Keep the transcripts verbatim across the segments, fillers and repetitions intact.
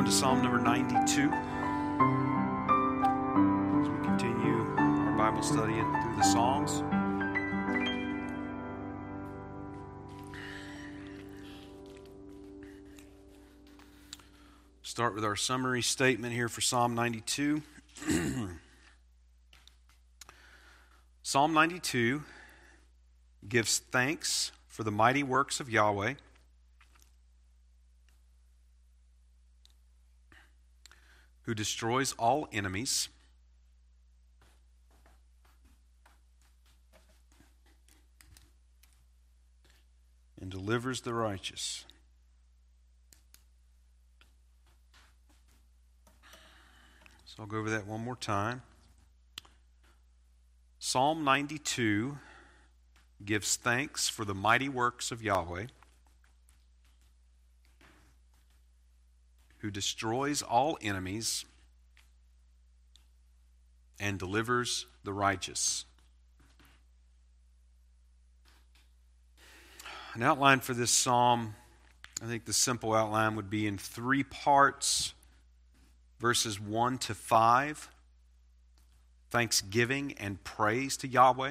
to Psalm number ninety-two as we continue our Bible study through the Psalms. Start with our summary statement here for Psalm ninety-two. Psalm ninety-two gives thanks for the mighty works of Yahweh, who destroys all enemies, and delivers the righteous. So I'll go over that one more time. Psalm ninety-two gives thanks for the mighty works of Yahweh, who destroys all enemies and delivers the righteous. An outline for this psalm, I think the simple outline would be in three parts. Verses one to five, thanksgiving and praise to Yahweh.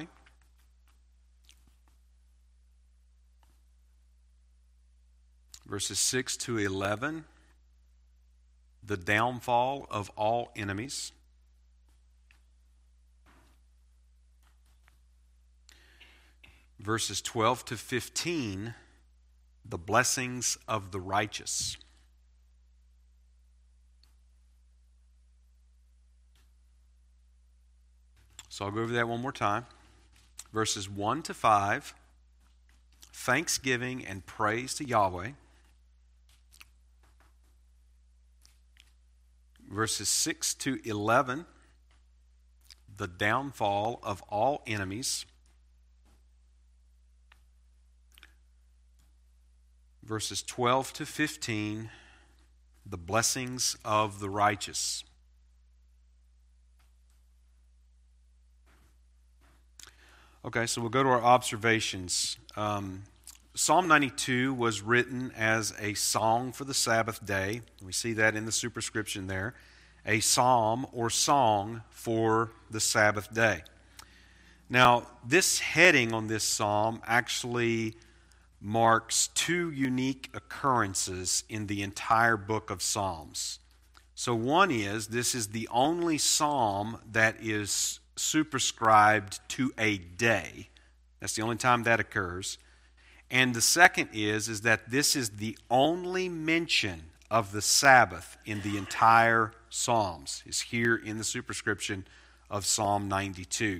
Verses six to eleven, the downfall of all enemies. Verses twelve to fifteen, the blessings of the righteous. So I'll go over that one more time. Verses one to five, thanksgiving and praise to Yahweh. Verses six to eleven, the downfall of all enemies. Verses twelve to fifteen, the blessings of the righteous. Okay, so we'll go to our observations. Um, Psalm ninety-two was written as a song for the Sabbath day. We see that in the superscription there. A psalm or song for the Sabbath day. Now, this heading on this psalm actually marks two unique occurrences in the entire book of Psalms. So one is, this is the only psalm that is superscribed to a day. That's the only time that occurs. And the second is, is that this is the only mention of the Sabbath in the entire Psalms, is here in the superscription of Psalm ninety-two.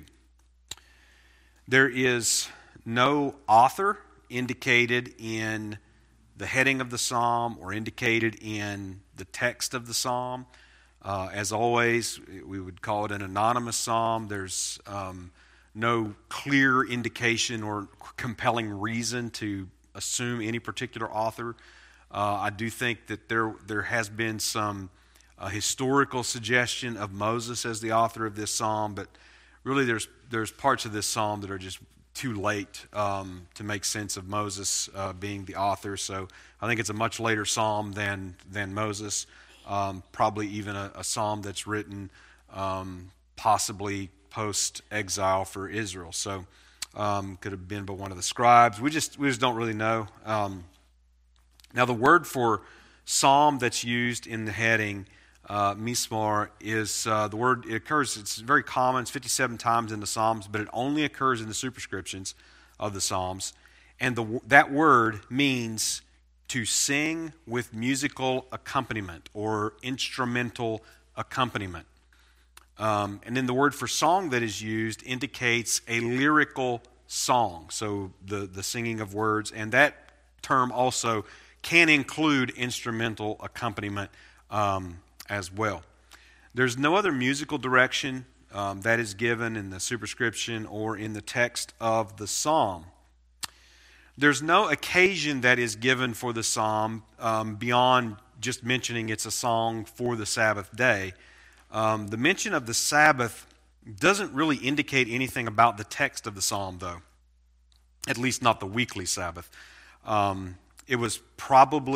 There is no author indicated in the heading of the psalm or indicated in the text of the psalm. Uh, as always, we would call it an anonymous psalm. There's um, no clear indication or compelling reason to assume any particular author. Uh, I do think that there there has been some uh, historical suggestion of Moses as the author of this psalm, but really there's there's parts of this psalm that are just too late um, to make sense of Moses uh, being the author. So I think it's a much later psalm than than Moses. Um, probably even a, a psalm that's written um, possibly post-exile for Israel. So um, could have been by one of the scribes. We just we just don't really know. Um, now the word for psalm that's used in the heading, uh, mismar, is uh, the word, it occurs, it's very common, it's fifty-seven times in the Psalms, but it only occurs in the superscriptions of the Psalms. And the that word means to sing with musical accompaniment or instrumental accompaniment. Um, and then the word for song that is used indicates a lyrical song, so the, the singing of words, and that term also can include instrumental accompaniment um, as well. There's no other musical direction um, that is given in the superscription or in the text of the psalm. There's no occasion that is given for the psalm um, beyond just mentioning it's a song for the Sabbath day. Um, the mention of the Sabbath doesn't really indicate anything about the text of the psalm, though, at least not the weekly Sabbath. Um, it was probably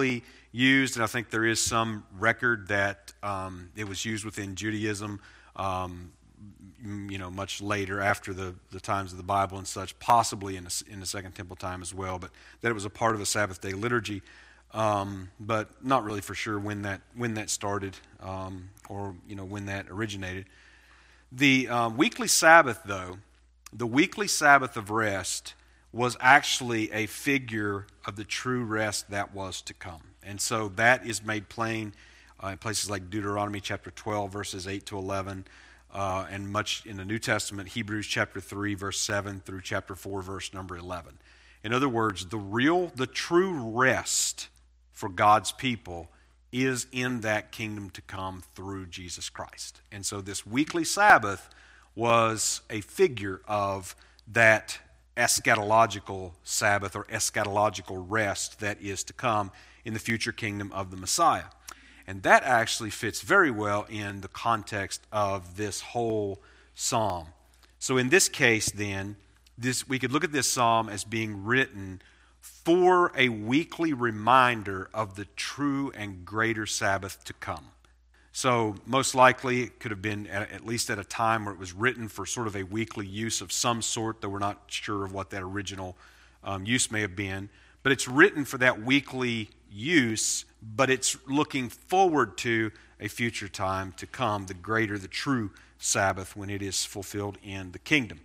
used, and I think there is some record that um, it was used within Judaism, um, you know, much later after the, the times of the Bible and such, possibly in the, in the Second Temple time as well, but that it was a part of the Sabbath day liturgy, um, but not really for sure when that when that started um, or you know when that originated. The uh, weekly Sabbath, though, the weekly Sabbath of rest was actually a figure of the true rest that was to come. And so that is made plain uh, in places like Deuteronomy chapter twelve, verses eight to eleven, uh, and much in the New Testament, Hebrews chapter three, verse seven through chapter four, verse number eleven. In other words, the real, the true rest for God's people is in that kingdom to come through Jesus Christ. And so this weekly Sabbath was a figure of that eschatological Sabbath or eschatological rest that is to come in the future kingdom of the Messiah. And that actually fits very well in the context of this whole psalm. So in this case then, this we could look at this psalm as being written for a weekly reminder of the true and greater Sabbath to come. So most likely it could have been at, at least at a time where it was written for sort of a weekly use of some sort, though we're not sure of what that original um, use may have been. But it's written for that weekly use, but it's looking forward to a future time to come, the greater, the true Sabbath when it is fulfilled in the kingdom.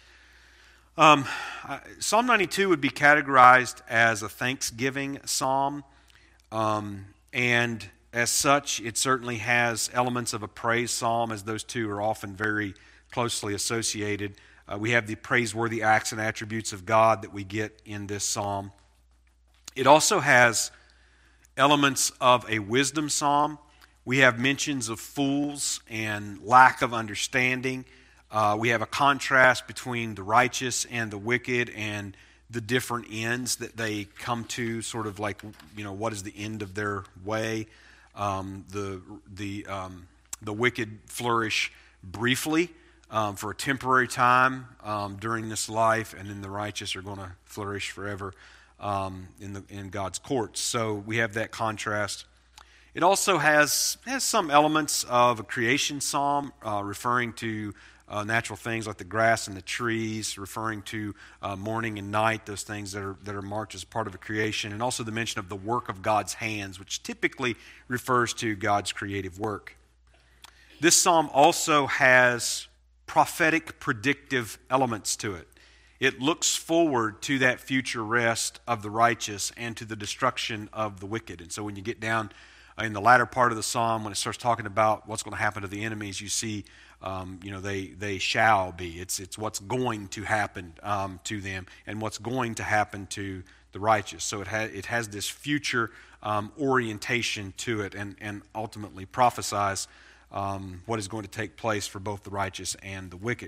Um, Psalm ninety-two would be categorized as a thanksgiving psalm, um, and as such, it certainly has elements of a praise psalm, as those two are often very closely associated. Uh, we have the praiseworthy acts and attributes of God that we get in this psalm. It also has elements of a wisdom psalm. We have mentions of fools and lack of understanding. Uh, we have a contrast between the righteous and the wicked and the different ends that they come to, sort of like, you know, what is the end of their way. Um, the the um, the wicked flourish briefly um, for a temporary time um, during this life, and then the righteous are going to flourish forever um, in the in God's courts. So we have that contrast. It also has has some elements of a creation psalm, uh, referring to uh, natural things like the grass and the trees, referring to uh, morning and night, those things that are that are marked as part of a creation, and also the mention of the work of God's hands, which typically refers to God's creative work. This psalm also has prophetic, predictive elements to it. It looks forward to that future rest of the righteous and to the destruction of the wicked. And so when you get down in the latter part of the psalm, when it starts talking about what's going to happen to the enemies, you see, um, you know, they they shall be. It's it's what's going to happen um, to them and what's going to happen to the righteous. So it has it has this future um, orientation to it, and and ultimately prophesies um, what is going to take place for both the righteous and the wicked.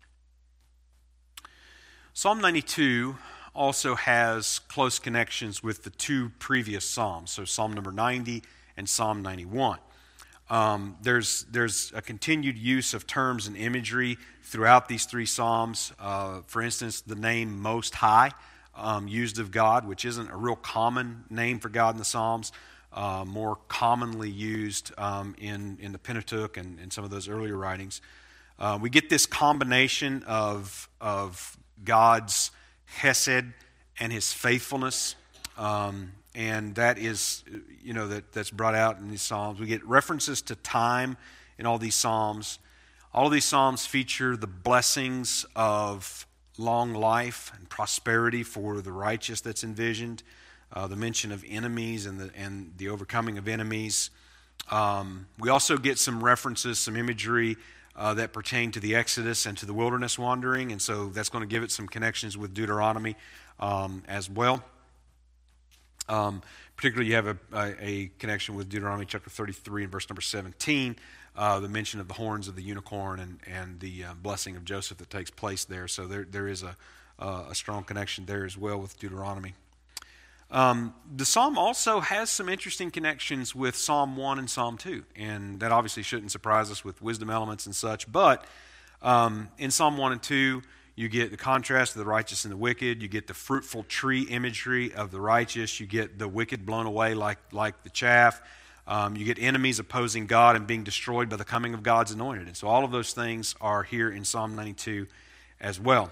Psalm ninety-two also has close connections with the two previous psalms. So Psalm number ninety and Psalm ninety-one. Um, there's there's a continued use of terms and imagery throughout these three psalms. Uh, for instance, the name Most High, um, used of God, which isn't a real common name for God in the Psalms, uh, more commonly used um, in, in the Pentateuch and in some of those earlier writings. Uh, we get this combination of, of God's hesed and his faithfulness, um, and that is, you know, that, that's brought out in these Psalms. We get references to time in all these Psalms. All of these Psalms feature the blessings of long life and prosperity for the righteous that's envisioned, uh, the mention of enemies and the, and the overcoming of enemies. Um, we also get some references, some imagery uh, that pertain to the Exodus and to the wilderness wandering, and so that's going to give it some connections with Deuteronomy um, as well. Um, particularly, you have a, a, a connection with Deuteronomy chapter thirty-three and verse number seventeen, uh, the mention of the horns of the unicorn and, and the uh, blessing of Joseph that takes place there. So there there is a, uh, a strong connection there as well with Deuteronomy. Um, the psalm also has some interesting connections with Psalm one and Psalm two, and that obviously shouldn't surprise us with wisdom elements and such, but um, in Psalm one and two, You get the contrast of the righteous and the wicked. You get the fruitful tree imagery of the righteous. You get the wicked blown away like, like the chaff. Um, you get enemies opposing God and being destroyed by the coming of God's anointed. And so all of those things are here in Psalm ninety-two as well.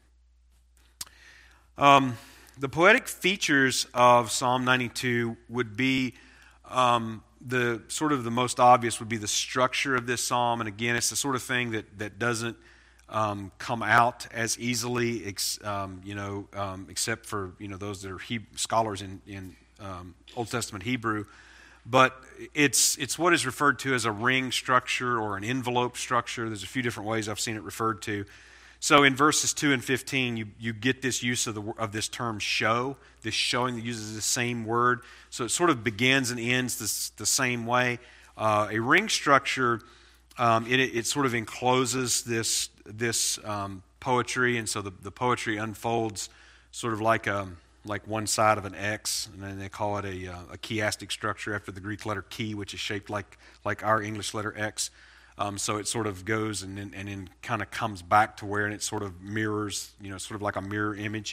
Um, the poetic features of Psalm ninety-two would be um, the sort of the most obvious would be the structure of this psalm. And again, it's the sort of thing that, that doesn't um, come out as easily, ex, um, you know, um, except for, you know, those that are he- scholars in, in um, Old Testament Hebrew. But it's it's what is referred to as a ring structure or an envelope structure. There's a few different ways I've seen it referred to. So in verses two and fifteen, you, you get this use of the of this term show, this showing that uses the same word. So it sort of begins and ends this, the same way. Uh, a ring structure, um, it, it sort of encloses this, this um, poetry, and so the, the poetry unfolds sort of like a... like one side of an X, and then they call it a, uh, a chiastic structure after the Greek letter chi, which is shaped like like our English letter X. Um, so it sort of goes and then, and then kind of comes back to where and it sort of mirrors, you know, sort of like a mirror image.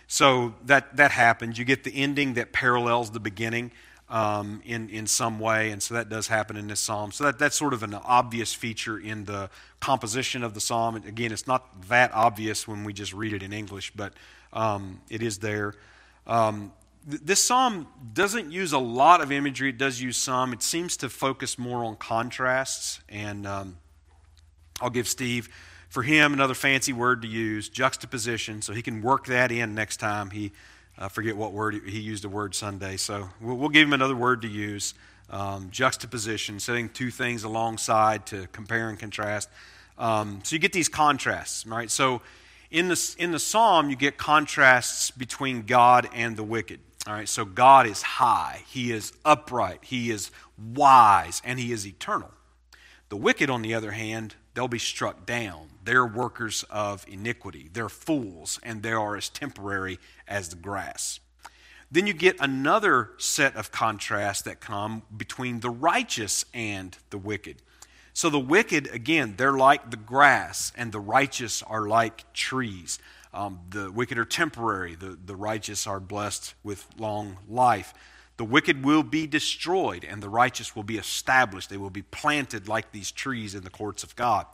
So that that happens. You get the ending that parallels the beginning um, in in some way, and so that does happen in this psalm. So that that's sort of an obvious feature in the composition of the psalm. And again, it's not that obvious when we just read it in English, but um, it is there. Um, th- this psalm doesn't use a lot of imagery. It does use some. It seems to focus more on contrasts. And um, I'll give Steve, for him, another fancy word to use, juxtaposition, so he can work that in next time. He, I forget what word, he, he used a word Sunday. So we'll, we'll give him another word to use, um, juxtaposition, setting two things alongside to compare and contrast. Um, so you get these contrasts, right? So In the, in the psalm, you get contrasts between God and the wicked. All right, so God is high, He is upright, He is wise, and He is eternal. The wicked, on the other hand, they'll be struck down. They're workers of iniquity. They're fools, and they are as temporary as the grass. Then you get another set of contrasts that come between the righteous and the wicked. So the wicked, again, they're like the grass, and the righteous are like trees. Um, the wicked are temporary. The, the righteous are blessed with long life. The wicked will be destroyed, and the righteous will be established. They will be planted like these trees in the courts of God.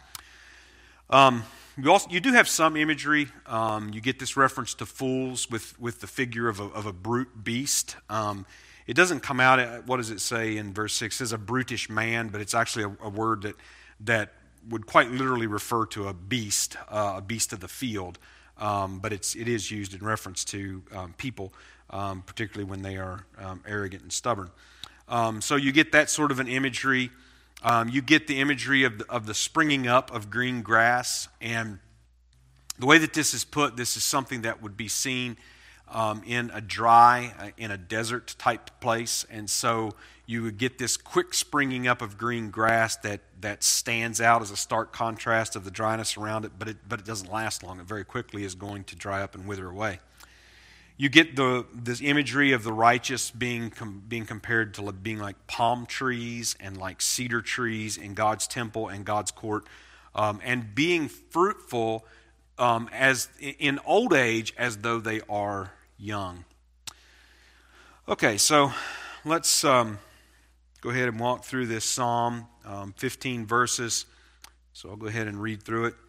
Um, you, also, you do have some imagery. Um, you get this reference to fools with, with the figure of a, of a brute beast. Um, It doesn't come out, at, what does it say in verse six? It says a brutish man, but it's actually a, a word that that would quite literally refer to a beast, uh, a beast of the field. Um, but it's, it is used in reference to um, people, um, particularly when they are um, arrogant and stubborn. Um, so you get that sort of an imagery. Um, you get the imagery of the, of the springing up of green grass. And the way that this is put, this is something that would be seen Um, in a dry, uh, in a desert type place. And so you would get this quick springing up of green grass that, that stands out as a stark contrast of the dryness around it, but it, but it doesn't last long. It very quickly is going to dry up and wither away. You get the this imagery of the righteous being com, being compared to being like palm trees and like cedar trees in God's temple and God's court, um, and being fruitful um, as in old age as though they are young. Okay, so let's um, go ahead and walk through this psalm, um, fifteen verses. So I'll go ahead and read through it.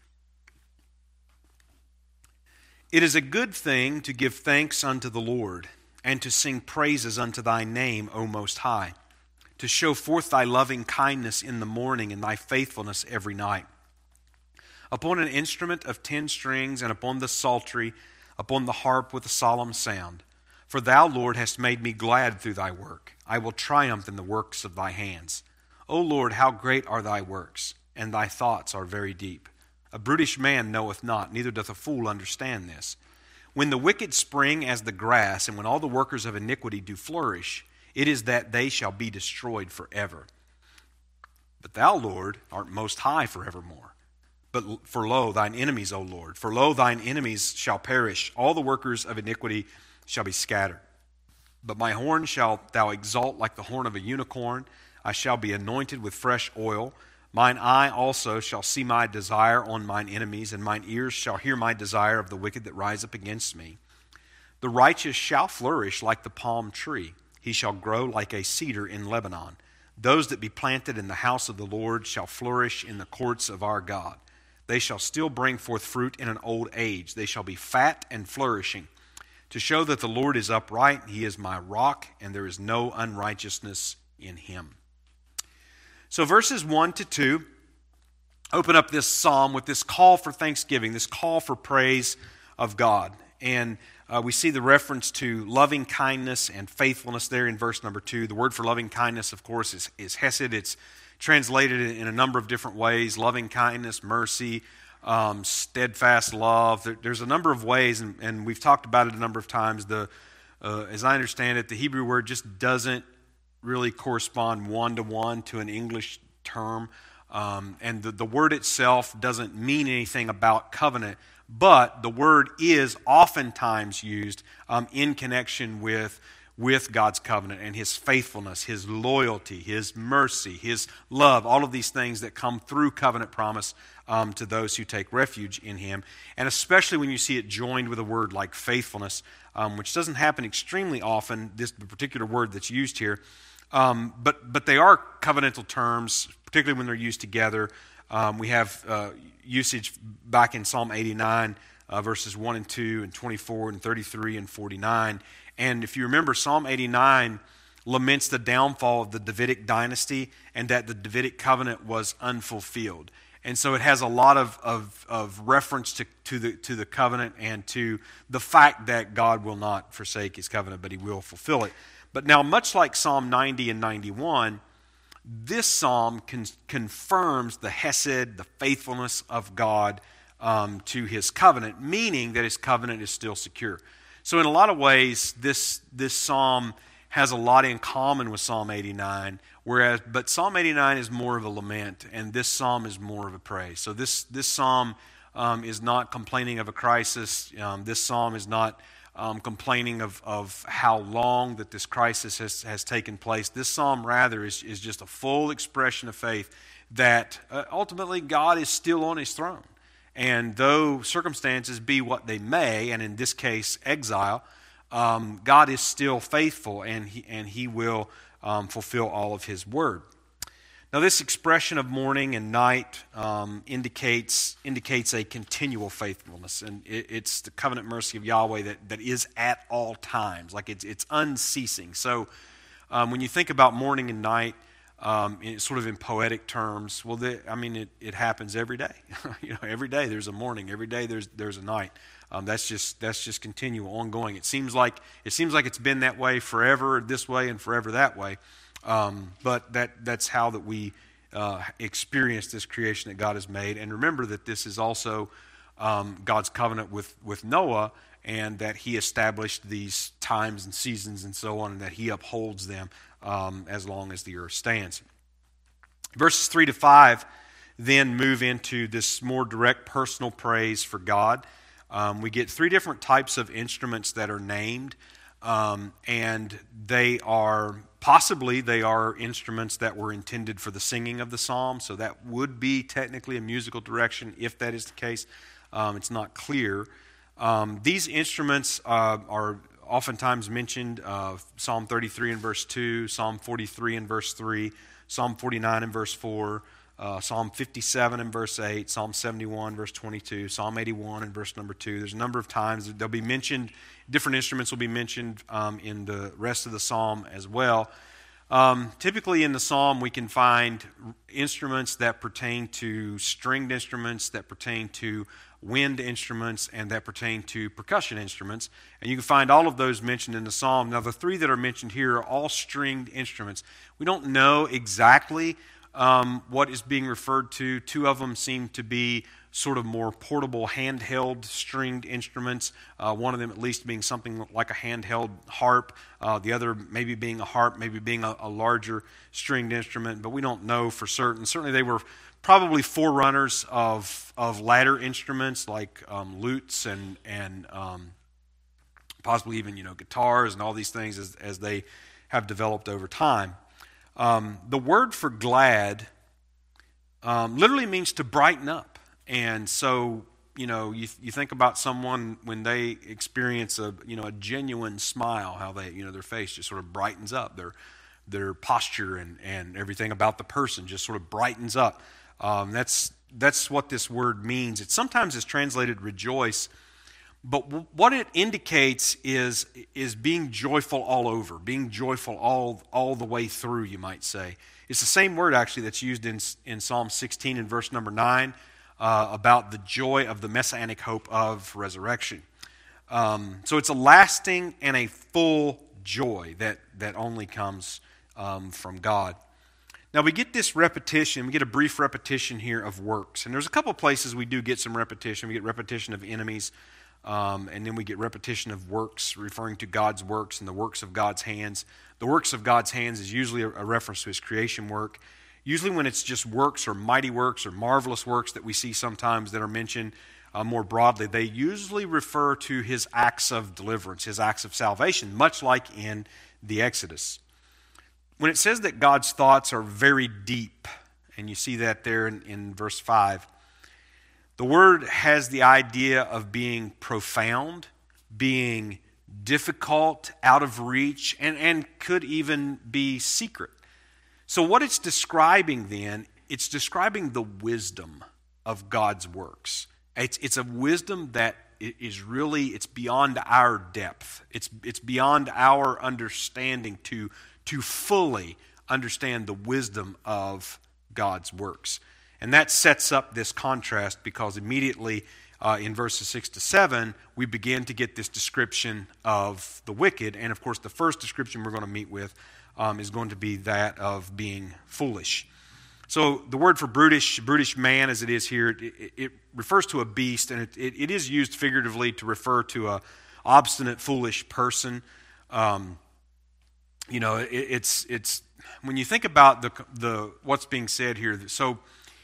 It is a good thing to give thanks unto the Lord, and to sing praises unto thy name, O Most High, to show forth thy loving kindness in the morning and thy faithfulness every night. Upon an instrument of ten strings, and upon the psaltery, upon the harp with a solemn sound. For thou, Lord, hast made me glad through thy work. I will triumph in the works of thy hands. O Lord, how great are thy works, and thy thoughts are very deep. A brutish man knoweth not, neither doth a fool understand this. When the wicked spring as the grass, and when all the workers of iniquity do flourish, it is that they shall be destroyed forever. But thou, Lord, art most high forevermore. But for lo, thine enemies, O Lord, for lo, thine enemies shall perish. All the workers of iniquity shall be scattered. But my horn shalt thou exalt like the horn of a unicorn. I shall be anointed with fresh oil. Mine eye also shall see my desire on mine enemies, and mine ears shall hear my desire of the wicked that rise up against me. The righteous shall flourish like the palm tree. He shall grow like a cedar in Lebanon. Those that be planted in the house of the Lord shall flourish in the courts of our God. They shall still bring forth fruit in an old age. They shall be fat and flourishing, to show that the Lord is upright. He is my rock, and there is no unrighteousness in him. So verses one to two open up this psalm with this call for thanksgiving, this call for praise of God. And uh, we see the reference to loving kindness and faithfulness there in verse number two. The word for loving kindness, of course, is, is hesed. It's translated in a number of different ways: loving kindness, mercy, um, steadfast love. There, there's a number of ways, and, and we've talked about it a number of times. The, uh, as I understand it, the Hebrew word just doesn't really correspond one-to-one to an English term. Um, and the, the word itself doesn't mean anything about covenant, but the word is oftentimes used um, in connection with, with God's covenant and his faithfulness, his loyalty, his mercy, his love, all of these things that come through covenant promise um, to those who take refuge in him. And especially when you see it joined with a word like faithfulness, um, which doesn't happen extremely often, this particular word that's used here. Um, but but they are covenantal terms, particularly when they're used together. Um, we have uh, usage back in Psalm eighty-nine, uh, verses one and two, and twenty-four, and thirty-three, and forty-nine. And if you remember, Psalm eighty-nine laments the downfall of the Davidic dynasty and that the Davidic covenant was unfulfilled. And so it has a lot of, of, of reference to, to, the, to the covenant and to the fact that God will not forsake his covenant, but he will fulfill it. But now, much like Psalm ninety and ninety-one, this psalm con- confirms the hesed, the faithfulness of God um, to his covenant, meaning that his covenant is still secure. So in a lot of ways, this, this psalm has a lot in common with Psalm eighty-nine, whereas but Psalm eighty-nine is more of a lament, and this psalm is more of a praise. So this, this psalm um, is not complaining of a crisis. Um, this psalm is not Um, complaining of, of how long that this crisis has, has taken place. This psalm rather is, is just a full expression of faith that uh, ultimately God is still on his throne. And though circumstances be what they may, and in this case exile, um, God is still faithful, and he, and he will um, fulfill all of his word. Now, this expression of morning and night um, indicates indicates a continual faithfulness, and it, it's the covenant mercy of Yahweh that, that is at all times, like it's it's unceasing. So, um, when you think about morning and night, um, in, sort of in poetic terms, well, the, I mean, it, it happens every day. you know, every day there's a morning, every day there's there's a night. Um, that's just that's just continual, ongoing. It seems like it seems like it's been that way forever, this way, and forever that way. Um, but that that's how that we uh, experience this creation that God has made. And remember that this is also um, God's covenant with, with Noah, and that he established these times and seasons and so on, and that he upholds them um, as long as the earth stands. Verses three to five then move into this more direct personal praise for God. Um, we get three different types of instruments that are named, um, and they are, possibly they are instruments that were intended for the singing of the psalm, so that would be technically a musical direction if that is the case. Um, it's not clear. Um, these instruments uh, are oftentimes mentioned, uh, Psalm thirty-three and verse two, Psalm forty-three and verse three, Psalm forty-nine and verse four, uh, Psalm fifty-seven and verse eight, Psalm seventy-one verse twenty-two, Psalm eighty-one and verse number two. There's a number of times they'll be mentioned, different instruments will be mentioned um, in the rest of the psalm as well. Um, typically in the psalm we can find instruments that pertain to stringed instruments, that pertain to wind instruments, and that pertain to percussion instruments. And you can find all of those mentioned in the psalm. Now the three that are mentioned here are all stringed instruments. We don't know exactly um, what is being referred to. Two of them seem to be sort of more portable, handheld stringed instruments. Uh, one of them at least being something like a handheld harp. Uh, the other maybe being a harp, maybe being a, a larger stringed instrument, but we don't know for certain. Certainly they were probably forerunners of of ladder instruments like um, lutes and and um, possibly even you know guitars and all these things as as they have developed over time. Um, the word for glad um, literally means to brighten up. And so, you know, you you think about someone when they experience a you know a genuine smile, how they you know their face just sort of brightens up, their their posture and, and everything about the person just sort of brightens up. Um, that's that's what this word means. It sometimes is translated rejoice, but w- what it indicates is is being joyful all over, being joyful all all the way through. You might say it's the same word actually that's used in in Psalm sixteen in verse number nine. Uh, about the joy of the messianic hope of resurrection. Um, so it's a lasting and a full joy that, that only comes um, from God. Now we get this repetition, we get a brief repetition here of works. And there's a couple places we do get some repetition. We get repetition of enemies, um, and then we get repetition of works, referring to God's works and the works of God's hands. The works of God's hands is usually a, a reference to his creation work. Usually when it's just works or mighty works or marvelous works that we see sometimes that are mentioned uh, more broadly, they usually refer to his acts of deliverance, his acts of salvation, much like in the Exodus. When it says that God's thoughts are very deep, and you see that there in, in verse five, the word has the idea of being profound, being difficult, out of reach, and, and could even be secret. So what it's describing then, it's describing the wisdom of God's works. It's, it's a wisdom that is really, it's beyond our depth. It's, it's beyond our understanding to, to fully understand the wisdom of God's works. And that sets up this contrast because immediately uh, in verses six to seven, we begin to get this description of the wicked. And of course, the first description we're going to meet with Um, is going to be that of being foolish. So the word for brutish, brutish man as it is here, it, it refers to a beast, and it, it, it is used figuratively to refer to a obstinate, foolish person. Um, you know, it, it's it's when you think about the the what's being said here. So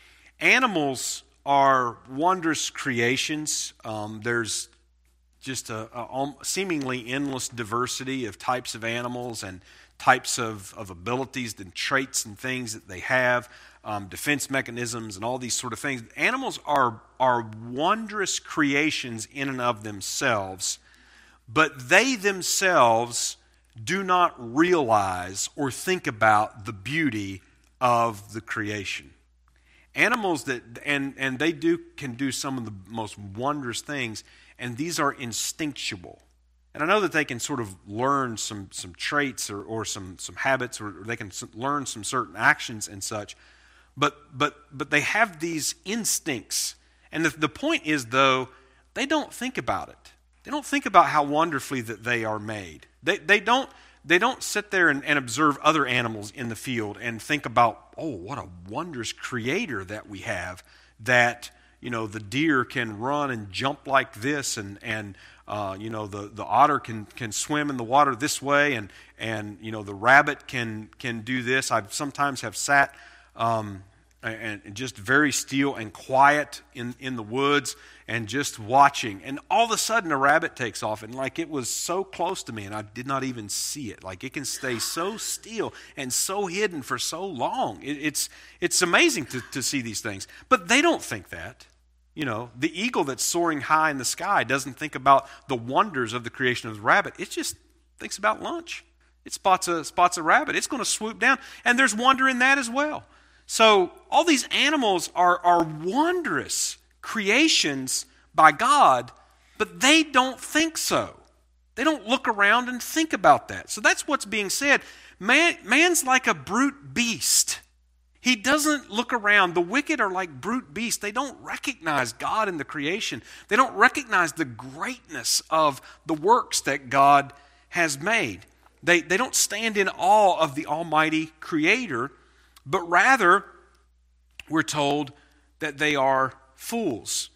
animals are wondrous creations. Um, there's just a, a seemingly endless diversity of types of animals and types of, of abilities and traits and things that they have, um, defense mechanisms and all these sort of things. Animals are, are wondrous creations in and of themselves, but they themselves do not realize or think about the beauty of the creation. Animals that, and, and they do can do some of the most wondrous things, and these are instinctual. And I know that they can sort of learn some, some traits or, or some, some habits, or they can learn some certain actions and such, but but but they have these instincts. And the, the point is, though, they don't think about it. They don't think about how wonderfully that they are made. They they don't they don't sit there and, and observe other animals in the field and think about, oh, what a wondrous creator that we have, that you know the deer can run and jump like this, and and Uh, you know, the, the otter can, can swim in the water this way, and, and you know, the rabbit can can do this. I sometimes have sat um, and, and just very still and quiet in, in the woods and just watching. And all of a sudden a rabbit takes off, and like it was so close to me and I did not even see it. Like it can stay so still and so hidden for so long. It, it's, it's amazing to, to see these things. But they don't think that. You know, the eagle that's soaring high in the sky doesn't think about the wonders of the creation of the rabbit. It just thinks about lunch. It spots a, spots a rabbit. It's going to swoop down. And there's wonder in that as well. So all these animals are, are wondrous creations by God, but they don't think so. They don't look around and think about that. So that's what's being said. Man, man's like a brute beast. He doesn't look around. The wicked are like brute beasts. They don't recognize God in the creation. They don't recognize the greatness of the works that God has made. They, they don't stand in awe of the Almighty Creator, but rather, we're told that they are fools.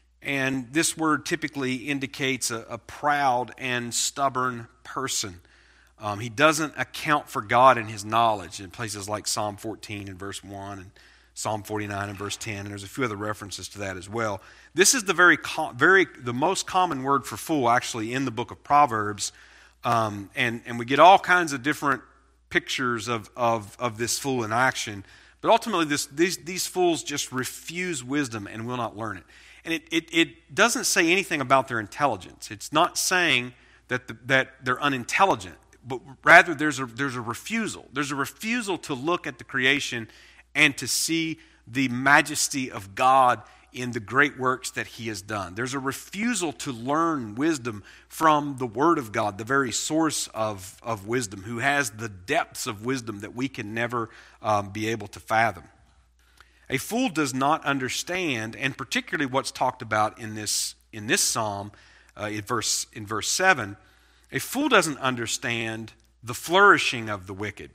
And this word typically indicates a, a proud and stubborn person. Um, he doesn't account for God and his knowledge in places like Psalm fourteen and verse one and Psalm forty-nine and verse ten, and there's a few other references to that as well. This is the very, very the most common word for fool actually in the book of Proverbs, um, and and we get all kinds of different pictures of of of this fool in action. But ultimately, this, these, these fools just refuse wisdom and will not learn it. And it, it, it doesn't say anything about their intelligence. It's not saying that, the, that they're unintelligent, but rather there's a, there's a refusal. There's a refusal to look at the creation and to see the majesty of God in the great works that he has done. There's a refusal to learn wisdom from the Word of God, the very source of, of wisdom, who has the depths of wisdom that we can never um, be able to fathom. A fool does not understand, and particularly what's talked about in this in this psalm, uh, in verse in verse seven, a fool doesn't understand the flourishing of the wicked.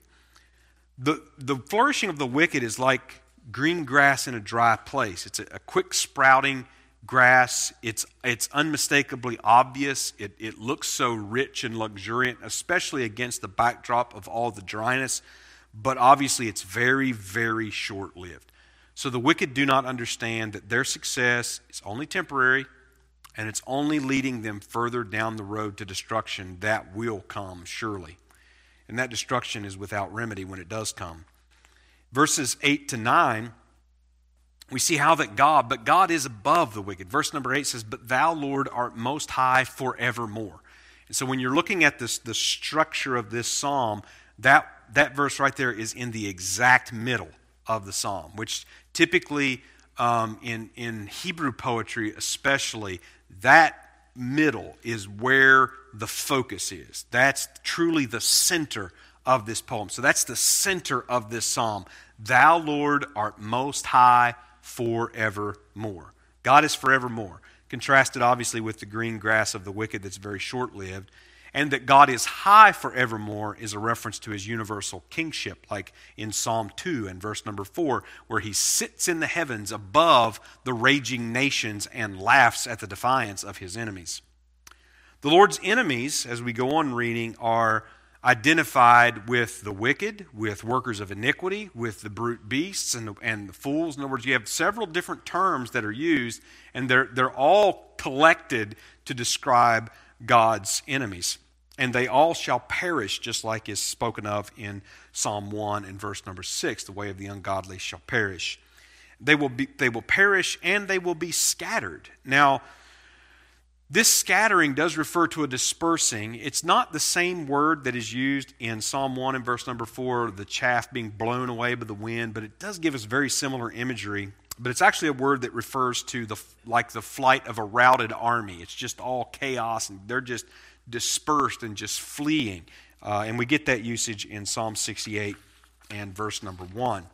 The the flourishing of the wicked is like green grass in a dry place. It's a, a quick sprouting grass. It's it's unmistakably obvious. It, it looks so rich and luxuriant, especially against the backdrop of all the dryness. But obviously it's very, very short-lived. So the wicked do not understand that their success is only temporary, and it's only leading them further down the road to destruction that will come surely. And that destruction is without remedy when it does come. Verses eight to nine, we see how that God, but God is above the wicked. Verse number eight says, "But thou, Lord, art most high forevermore." And so when you're looking at this, the structure of this psalm, that, that verse right there is in the exact middle of the psalm, which typically um, in, in Hebrew poetry especially, that middle is where the focus is. That's truly the center of this poem. So that's the center of this psalm. Thou, Lord, art most high forevermore. God is forevermore. Contrasted obviously with the green grass of the wicked that's very short-lived. And that God is high forevermore is a reference to his universal kingship, like in Psalm two and verse number four, where he sits in the heavens above the raging nations and laughs at the defiance of his enemies. The Lord's enemies, as we go on reading, are identified with the wicked, with workers of iniquity, with the brute beasts and the, and the fools. In other words, you have several different terms that are used, and they're, they're all collected to describe God's enemies. And they all shall perish, just like is spoken of in Psalm one and verse number six. The way of the ungodly shall perish. They will be, they will perish and they will be scattered. Now, this scattering does refer to a dispersing. It's not the same word that is used in Psalm one and verse number four, the chaff being blown away by the wind, but it does give us very similar imagery. But it's actually a word that refers to the like the flight of a routed army. It's just all chaos, and they're just dispersed and just fleeing. Uh, and we get that usage in Psalm sixty-eight and verse number one.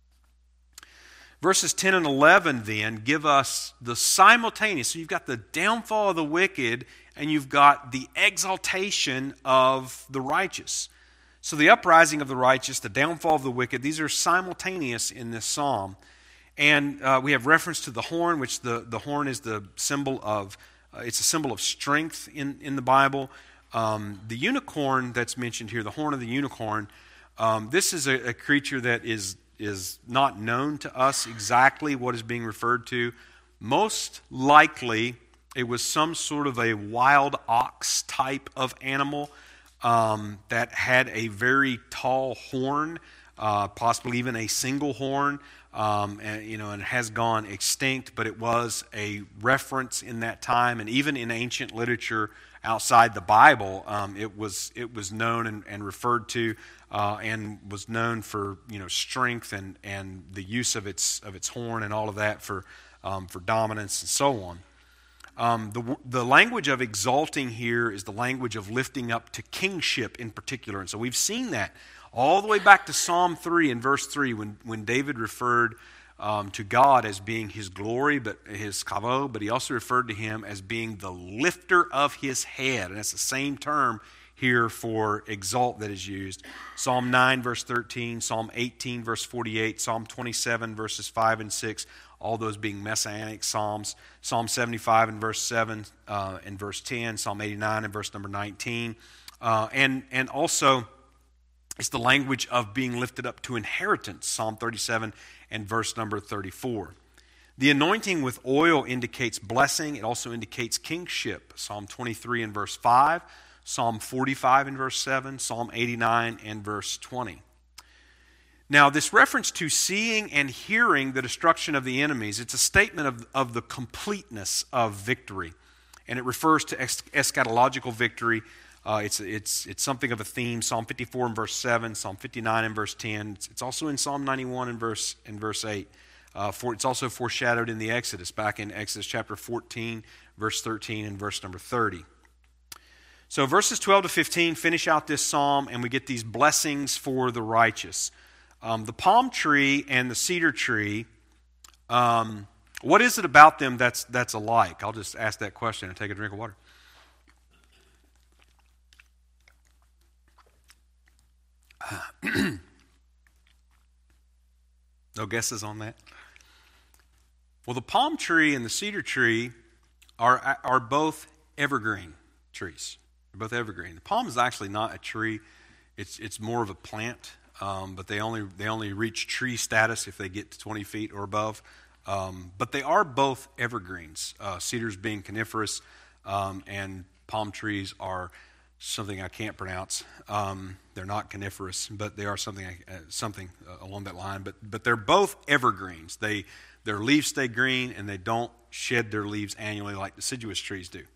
Verses ten and eleven then give us the simultaneous. So you've got the downfall of the wicked and you've got the exaltation of the righteous. So the uprising of the righteous, the downfall of the wicked, these are simultaneous in this psalm. And uh, we have reference to the horn, which the, the horn is the symbol of, uh, it's a symbol of strength in, in the Bible. Um, the unicorn that's mentioned here, the horn of the unicorn, um, this is a, a creature that is is not known to us exactly what is being referred to. Most likely, it was some sort of a wild ox type of animal um, that had a very tall horn, uh, possibly even a single horn, um, and you know, and has gone extinct. But it was a reference in that time, and even in ancient literature outside the Bible, um, it was it was known and, and referred to. Uh, and was known for you know strength and, and the use of its of its horn and all of that for um, for dominance and so on. Um, the the language of exalting here is the language of lifting up to kingship in particular, and so we've seen that all the way back to Psalm three and verse three when when David referred um, to God as being his glory, but his kavod, but he also referred to him as being the lifter of his head, and that's the same term here for exalt that is used. Psalm nine verse thirteen, Psalm eighteen verse forty-eight, Psalm twenty-seven verses five and six, all those being messianic psalms. Psalm seventy-five and verse seven uh, and verse ten, Psalm eighty-nine and verse number nineteen. Uh, and, and also it's the language of being lifted up to inheritance, Psalm thirty-seven and verse number thirty-four. The anointing with oil indicates blessing. It also indicates kingship, Psalm twenty-three and verse five, Psalm forty-five and verse seven, Psalm eighty-nine and verse twenty. Now, this reference to seeing and hearing the destruction of the enemies, it's a statement of, of the completeness of victory. And it refers to es- eschatological victory. Uh, it's, it's, it's something of a theme. Psalm fifty-four and verse seven, Psalm fifty-nine and verse ten. It's, it's also in Psalm ninety-one and verse, and verse eight. Uh, for, it's also foreshadowed in the Exodus, back in Exodus chapter fourteen, verse thirteen, and verse number thirty. So verses twelve to fifteen finish out this psalm, and we get these blessings for the righteous. Um, the palm tree and the cedar tree, um, what is it about them that's that's alike? I'll just ask that question and take a drink of water. No guesses on that? Well, the palm tree and the cedar tree are are both evergreen trees. They're both evergreen. The palm is actually not a tree; it's it's more of a plant. Um, but they only they only reach tree status if they get to twenty feet or above. Um, but they are both evergreens. Uh, cedars being coniferous, um, and palm trees are something I can't pronounce. Um, they're not coniferous, but they are something uh, something uh, along that line. But but they're both evergreens. They their leaves stay green, and they don't shed their leaves annually like deciduous trees do.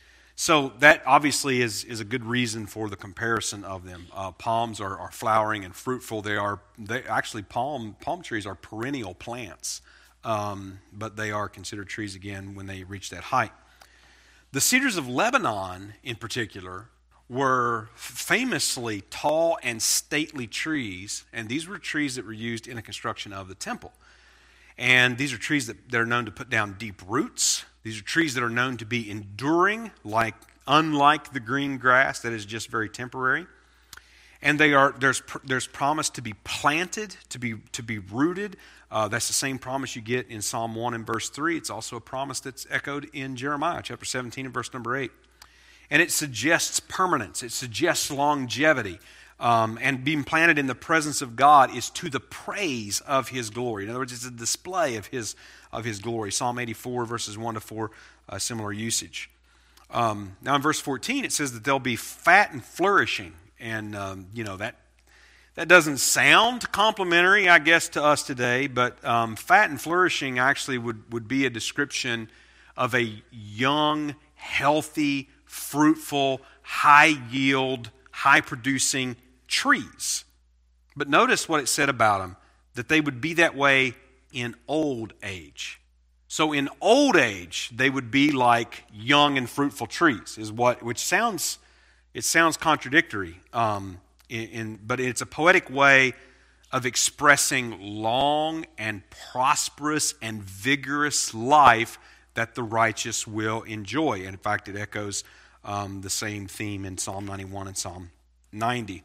So that obviously is, is a good reason for the comparison of them. Uh, palms are, are flowering and fruitful. They are they actually palm palm trees are perennial plants, um, but they are considered trees again when they reach that height. The cedars of Lebanon, in particular, were famously tall and stately trees, and these were trees that were used in the construction of the temple. And these are trees that, that are known to put down deep roots. These are trees that are known to be enduring, like unlike the green grass that is just very temporary. And they are there's there's promise to be planted, to be to be rooted. Uh, that's the same promise you get in Psalm one and verse three. It's also a promise that's echoed in Jeremiah chapter seventeen and verse number eight. And it suggests permanence. It suggests longevity. Um, and being planted in the presence of God is to the praise of His glory. In other words, it's a display of His of His glory. Psalm eighty-four, verses one to four, uh, similar usage. Um, now in verse fourteen, it says that they'll be fat and flourishing. And, um, you know, that that doesn't sound complimentary, I guess, to us today. But um, fat and flourishing actually would, would be a description of a young, healthy, fruitful, high-yield, high-producing trees. But notice what it said about them, that they would be that way in old age. So in old age, they would be like young and fruitful trees, is what, which sounds, it sounds contradictory, um, in, in, but it's a poetic way of expressing long and prosperous and vigorous life that the righteous will enjoy. And in fact, it echoes um, the same theme in Psalm ninety-one and Psalm ninety.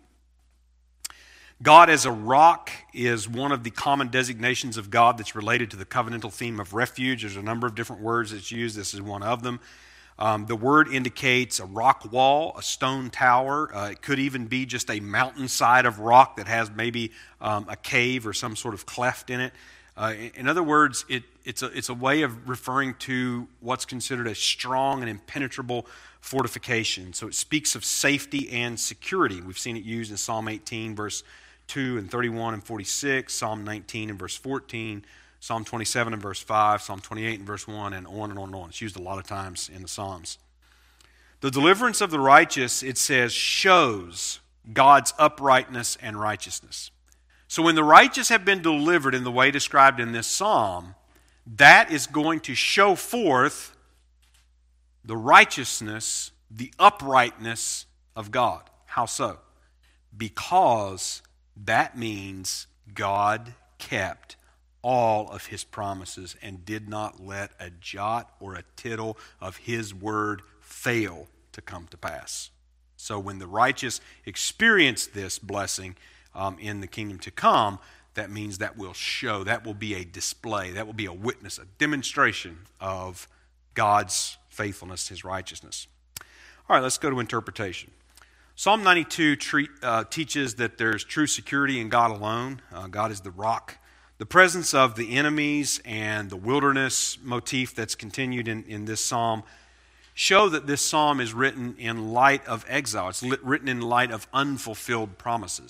God as a rock is one of the common designations of God that's related to the covenantal theme of refuge. There's a number of different words that's used. This is one of them. Um, the word indicates a rock wall, a stone tower. Uh, it could even be just a mountainside of rock that has maybe um, a cave or some sort of cleft in it. Uh, in other words, it, it's, a, it's a way of referring to what's considered a strong and impenetrable fortification. So it speaks of safety and security. We've seen it used in Psalm eighteen, verse two and thirty-one and forty-six, Psalm nineteen and verse fourteen, Psalm twenty-seven and verse five, Psalm twenty-eight and verse one, and on and on and on. It's used a lot of times in the Psalms. The deliverance of the righteous, it says, shows God's uprightness and righteousness. So when the righteous have been delivered in the way described in this psalm, that is going to show forth the righteousness, the uprightness of God. How so? Because that means God kept all of His promises and did not let a jot or a tittle of His word fail to come to pass. So when the righteous experience this blessing um, in the kingdom to come, that means that will show, that will be a display, that will be a witness, a demonstration of God's faithfulness, His righteousness. All right, let's go to interpretation. Psalm ninety-two treat, uh, teaches that there's true security in God alone. Uh, God is the rock. The presence of the enemies and the wilderness motif that's continued in, in this psalm show that this psalm is written in light of exile. It's lit, written in light of unfulfilled promises.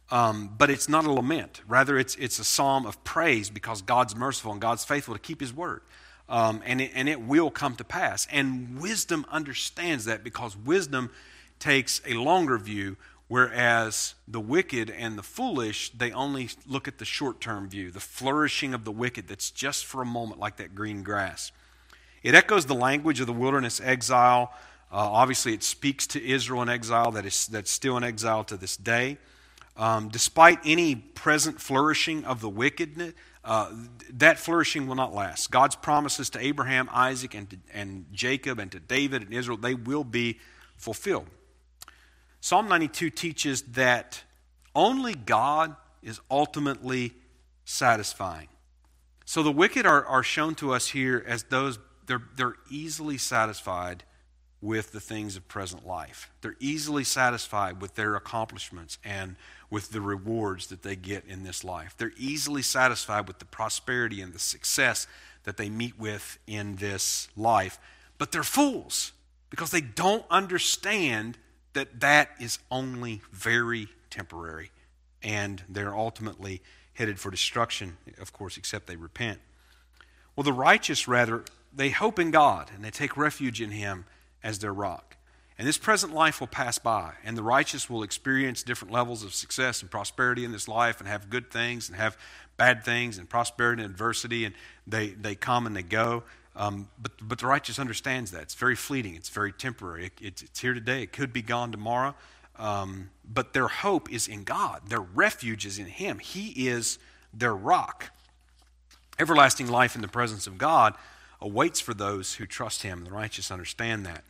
Um, but it's not a lament. Rather, it's it's a psalm of praise because God's merciful and God's faithful to keep His word. Um, and, it, and it will come to pass. And wisdom understands that because wisdom takes a longer view, whereas the wicked and the foolish, they only look at the short-term view, the flourishing of the wicked that's just for a moment like that green grass. It echoes the language of the wilderness exile. Uh, obviously, it speaks to Israel in exile that is that's still in exile to this day. Um, despite any present flourishing of the wickedness, uh, that flourishing will not last. God's promises to Abraham, Isaac, and, to, and Jacob, and to David and Israel, they will be fulfilled. Psalm ninety-two teaches that only God is ultimately satisfying. So the wicked are, are shown to us here as those, they're, they're easily satisfied with the things of present life. They're easily satisfied with their accomplishments and with the rewards that they get in this life. They're easily satisfied with the prosperity and the success that they meet with in this life. But they're fools because they don't understand that that is only very temporary, and they're ultimately headed for destruction, of course, except they repent. Well, the righteous, rather, they hope in God, and they take refuge in Him as their rock. And this present life will pass by, and the righteous will experience different levels of success and prosperity in this life and have good things and have bad things and prosperity and adversity, and they, they come and they go. Um, but, but the righteous understands that. It's very fleeting. It's very temporary. It, it's, it's here today. It could be gone tomorrow. Um, but their hope is in God. Their refuge is in Him. He is their rock. Everlasting life in the presence of God awaits for those who trust Him. The righteous understand that.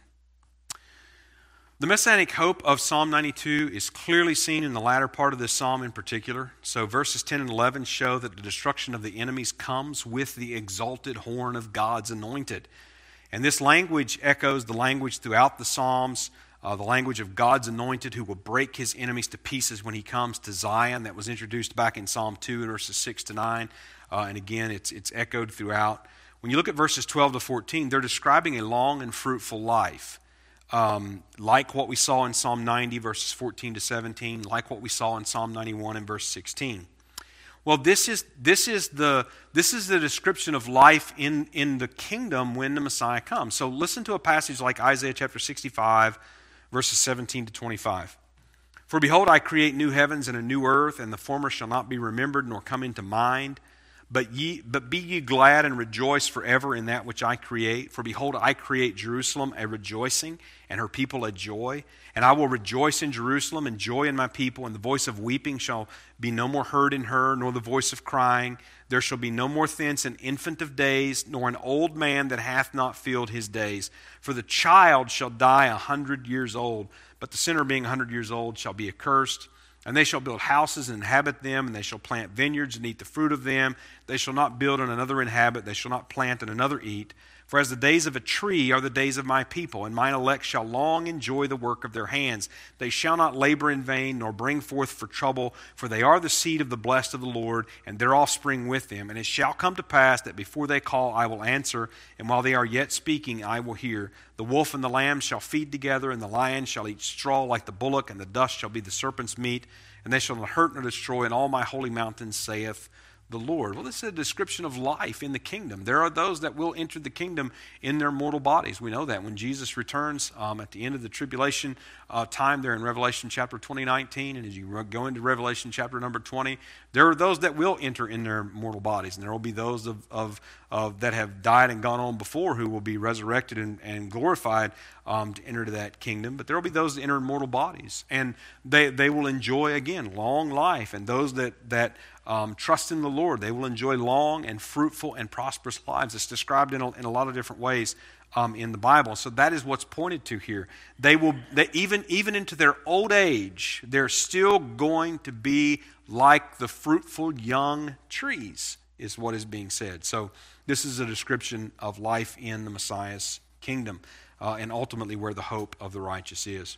The messianic hope of Psalm ninety-two is clearly seen in the latter part of this psalm in particular. So verses ten and eleven show that the destruction of the enemies comes with the exalted horn of God's anointed. And this language echoes the language throughout the Psalms, uh, the language of God's anointed who will break His enemies to pieces when He comes to Zion. That was introduced back in Psalm two, verses six to nine. Uh, and again, it's, it's echoed throughout. When you look at verses twelve to fourteen, they're describing a long and fruitful life. Um, like what we saw in Psalm ninety, verses fourteen to seventeen, like what we saw in Psalm ninety-one and verse sixteen. Well, this is this is the this is the description of life in, in the kingdom when the Messiah comes. So listen to a passage like Isaiah chapter sixty-five, verses seventeen to twenty-five. For behold, I create new heavens and a new earth, and the former shall not be remembered nor come into mind. But ye, but be ye glad and rejoice forever in that which I create. For behold, I create Jerusalem a rejoicing, and her people a joy. And I will rejoice in Jerusalem, and joy in my people. And the voice of weeping shall be no more heard in her, nor the voice of crying. There shall be no more thence an infant of days, nor an old man that hath not filled his days. For the child shall die a hundred years old, but the sinner being a hundred years old shall be accursed. And they shall build houses and inhabit them, and they shall plant vineyards and eat the fruit of them. They shall not build and another inhabit, they shall not plant and another eat. For as the days of a tree are the days of my people, and mine elect shall long enjoy the work of their hands. They shall not labor in vain, nor bring forth for trouble, for they are the seed of the blessed of the Lord, and their offspring with them. And it shall come to pass that before they call, I will answer, and while they are yet speaking, I will hear. The wolf and the lamb shall feed together, and the lion shall eat straw like the bullock, and the dust shall be the serpent's meat, and they shall not hurt nor destroy in all my holy mountains, saith the Lord. Well, this is a description of life in the kingdom. There are those that will enter the kingdom in their mortal bodies. We know that when Jesus returns um, at the end of the tribulation uh, time there in Revelation chapter twenty, nineteen, and as you go into Revelation chapter number twenty, there are those that will enter in their mortal bodies, and there will be those of, of, of that have died and gone on before who will be resurrected and, and glorified um, to enter to that kingdom. But there will be those that enter in mortal bodies, and they, they will enjoy, again, long life, and those that, that Um, trust in the Lord, they will enjoy long and fruitful and prosperous lives. It's described in a, in a lot of different ways um, in the Bible. So that is what's pointed to here. They will, they, even, even into their old age, they're still going to be like the fruitful young trees, is what is being said. So this is a description of life in the Messiah's kingdom uh, and ultimately where the hope of the righteous is.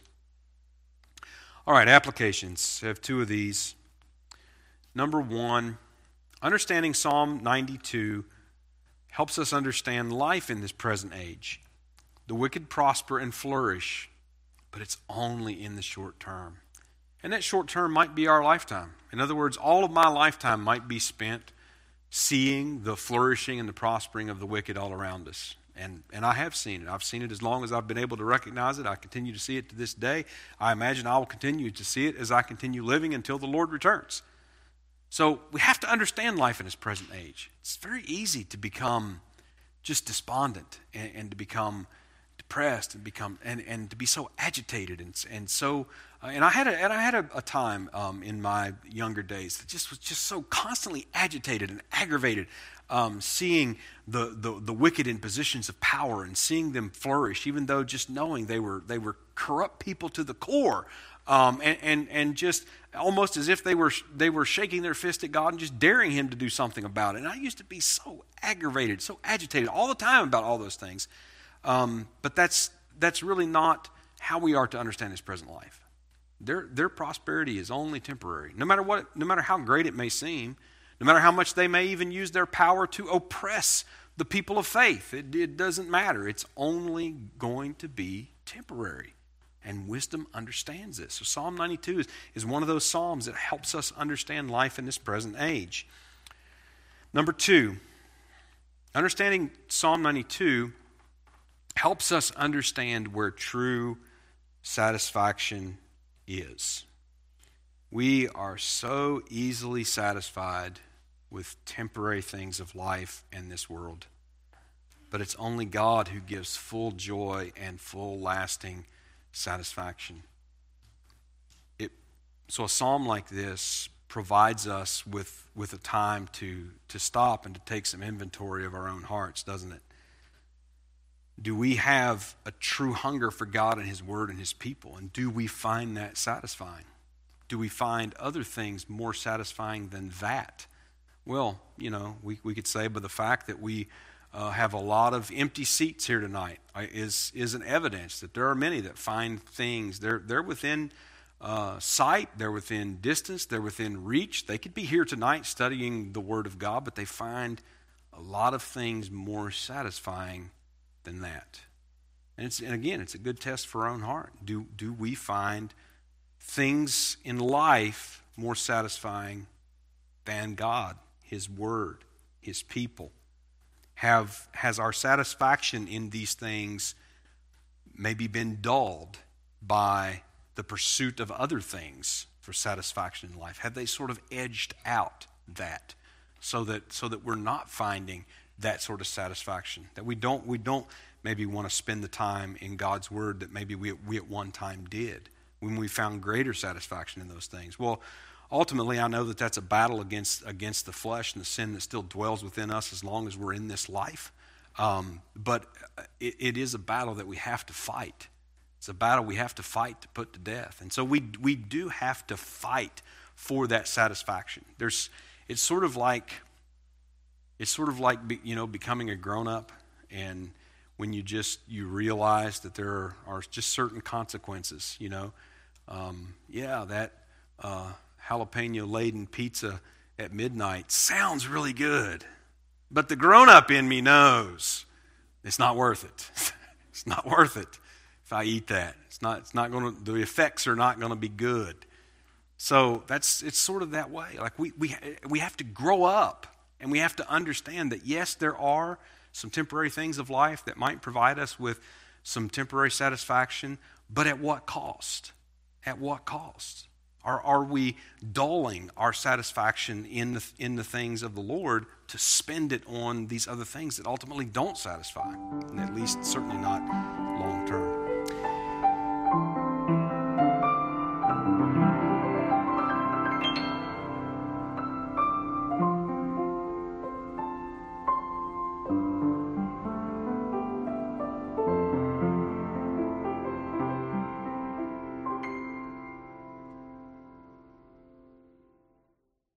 All right, applications. I have two of these. Number one, understanding Psalm ninety-two helps us understand life in this present age. The wicked prosper and flourish, but it's only in the short term. And that short term might be our lifetime. In other words, all of my lifetime might be spent seeing the flourishing and the prospering of the wicked all around us. And and I have seen it. I've seen it as long as I've been able to recognize it. I continue to see it to this day. I imagine I will continue to see it as I continue living until the Lord returns. So we have to understand life in this present age. It's very easy to become just despondent and, and to become depressed and become and, and to be so agitated and and so uh, and I had a and I had a, a time um, in my younger days that just was just so constantly agitated and aggravated, um, seeing the, the the wicked in positions of power and seeing them flourish, even though just knowing they were they were corrupt people to the core, um, and and and just almost as if they were they were shaking their fist at God and just daring Him to do something about it. And I used to be so aggravated, so agitated all the time about all those things. Um, but that's that's really not how we are to understand this present life. Their their prosperity is only temporary. No matter what, no matter how great it may seem, no matter how much they may even use their power to oppress the people of faith, it, it doesn't matter. It's only going to be temporary. And wisdom understands this. So Psalm ninety-two is, is one of those psalms that helps us understand life in this present age. Number two, understanding Psalm ninety-two helps us understand where true satisfaction is. We are so easily satisfied with temporary things of life in this world, but it's only God who gives full joy and full lasting satisfaction. It, so a psalm like this provides us with, with a time to, to stop and to take some inventory of our own hearts, doesn't it? Do we have a true hunger for God and His Word and His people? And do we find that satisfying? Do we find other things more satisfying than that? Well, you know, we, we could say by the fact that we uh, have a lot of empty seats here tonight is is an evidence that there are many that find things. They're, they're within uh, sight, they're within distance, they're within reach. They could be here tonight studying the Word of God, but they find a lot of things more satisfying than that. And it's and again, it's a good test for our own heart. Do do we find things in life more satisfying than God, His Word, His people? Have has our satisfaction in these things maybe been dulled by the pursuit of other things for satisfaction in life? Have they sort of edged out that so that so that we're not finding that sort of satisfaction, that we don't we don't maybe want to spend the time in God's Word that maybe we we at one time did when we found greater satisfaction in those things? Well, ultimately, I know that that's a battle against against the flesh and the sin that still dwells within us as long as we're in this life. Um, but it, it is a battle that we have to fight. It's a battle we have to fight to put to death, and so we we do have to fight for that satisfaction. There's it's sort of like. It's sort of like, you know, becoming a grown-up, and when you just, you realize that there are, are just certain consequences, you know. Um, yeah, that uh, jalapeno-laden pizza at midnight sounds really good, but the grown-up in me knows it's not worth it. It's not worth it if I eat that. It's not, it's not going to, the effects are not going to be good. So that's, it's sort of that way. Like we, we, we have to grow up. And we have to understand that, yes, there are some temporary things of life that might provide us with some temporary satisfaction, but at what cost? At what cost? Are, are we dulling our satisfaction in the, in the things of the Lord to spend it on these other things that ultimately don't satisfy? And at least certainly not